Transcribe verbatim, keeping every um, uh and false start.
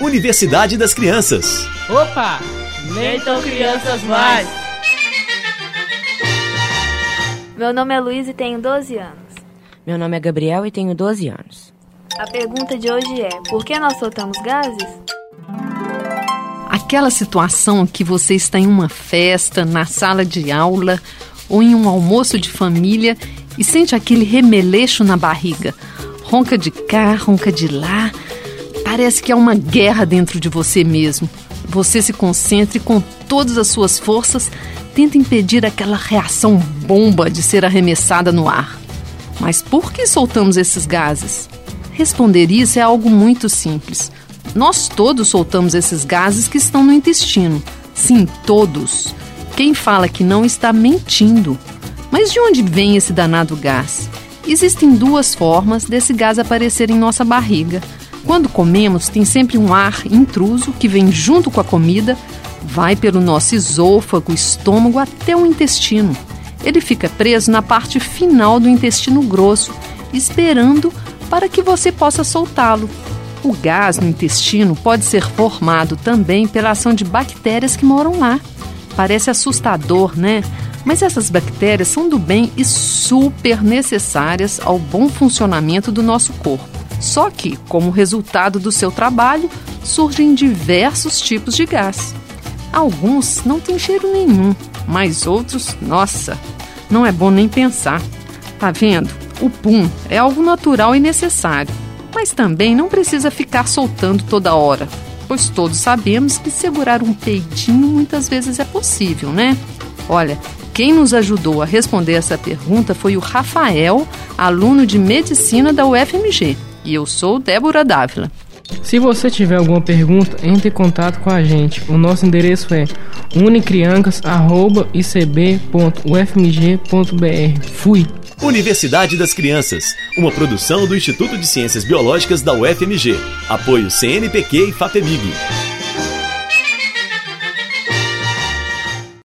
Universidade das Crianças. Opa! Nem tão crianças mais! Meu nome é Luiz e tenho doze anos. Meu nome é Gabriel e tenho doze anos. A pergunta de hoje é: por que nós soltamos gases? Aquela situação que você está em uma festa, na sala de aula ou em um almoço de família e sente aquele remeleixo na barriga. Ronca de cá, ronca de lá. Parece que há uma guerra dentro de você mesmo. Você se concentra e com todas as suas forças tenta impedir aquela reação bomba de ser arremessada no ar. Mas por que soltamos esses gases? Responder isso é algo muito simples. Nós todos soltamos esses gases que estão no intestino. Sim, todos. Quem fala que não está mentindo. Mas de onde vem esse danado gás? Existem duas formas desse gás aparecer em nossa barriga. Quando comemos, tem sempre um ar intruso que vem junto com a comida, vai pelo nosso esôfago, estômago até o intestino. Ele fica preso na parte final do intestino grosso, esperando para que você possa soltá-lo. O gás no intestino pode ser formado também pela ação de bactérias que moram lá. Parece assustador, né? Mas essas bactérias são do bem e super necessárias ao bom funcionamento do nosso corpo. Só que, como resultado do seu trabalho, surgem diversos tipos de gás. Alguns não têm cheiro nenhum, mas outros, nossa, não é bom nem pensar. Tá vendo? O pum é algo natural e necessário, mas também não precisa ficar soltando toda hora, pois todos sabemos que segurar um peidinho muitas vezes é possível, né? Olha, quem nos ajudou a responder essa pergunta foi o Rafael, aluno de medicina da U F M G. E eu sou Débora Dávila. Se você tiver alguma pergunta, entre em contato com a gente. O nosso endereço é unicriancas arroba i c b ponto u f m g ponto b r. Fui! Universidade das Crianças, uma produção do Instituto de Ciências Biológicas da U F M G. Apoio C N Pq e FAPEMIG.